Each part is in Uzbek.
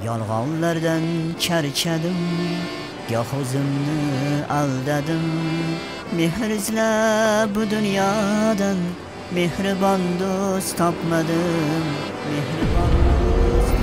Yolg'onlardan charchadim, goh o'zimni aldadim. Mehr izlab bu dunyodan mehribon do'st topmadim. Mehribon do'st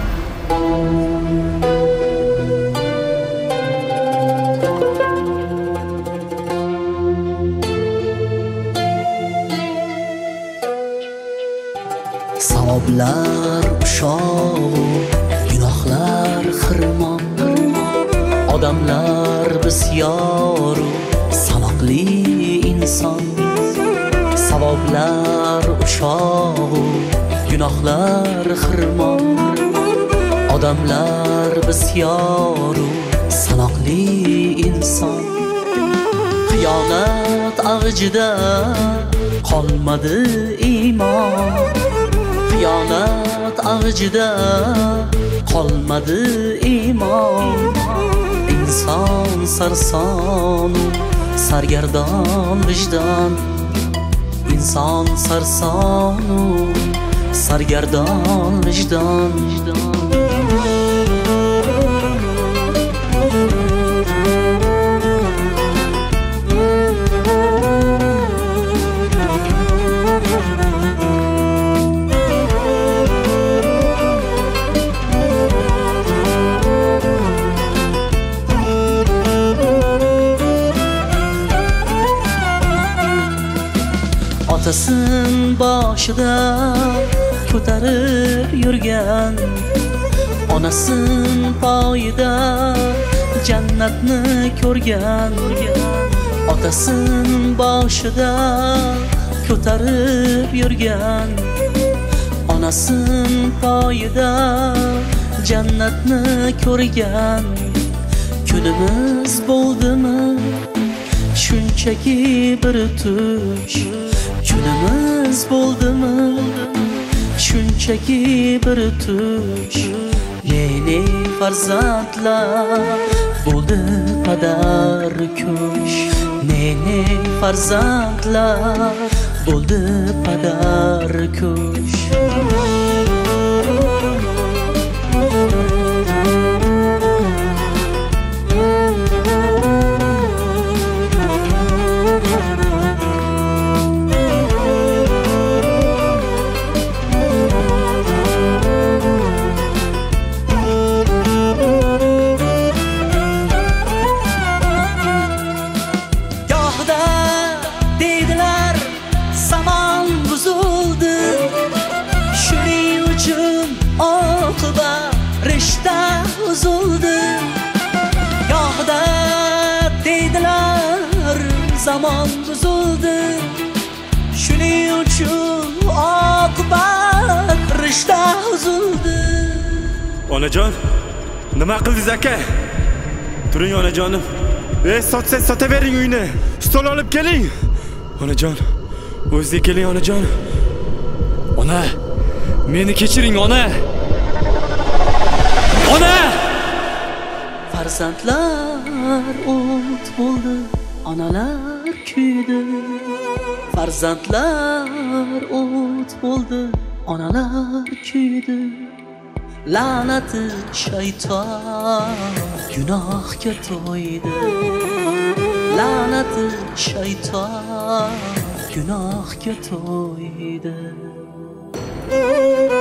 savoblar ushoq, gunohlar xirmon. Odamlar bisyor, sanoqli inson. Savoblar ushoq, gunohlar xirmon. Odamlar bisyor, sanoqli inson. Xiyonat avjida qolmadi iymon. Xiyonat avjida qolmadi iymon. İnson sarson, sargardon vijdon. İnson sarson, sargardon vijdon. Otasin boshida ko'tarib yurgan, onasin poyida jannatni ko'rgan. Otasin boshida ko'tarib yurgan, onasin poyida jannatni ko'rgan. Kunimiz bo'ldimi shunchaki bir tush? Kunimiz bo'ldimi shunchaki bir tush? Ne farzandlar bo'ldi padar kush. Ne farzandlar bo'ldi padar kush. Rishta uzildi. Gohda deydilar zamon buzildi. Shuning uchun oqibat rishta uzildi. Onajon, nima qildingiz aka? Turing onajonim. Sotsangiz sotavering uyni. Stol olib keling. Onajon, o'zingizga keling onajon. Ona, meni kechiring ona. Ona! Farzandlar o't bo'ldi, onalar kuydi. Farzandlar o't bo'ldi, onalar kuydi. La'nati shayton gunohga to'ydi. La'nati shayton gunohga to'ydi.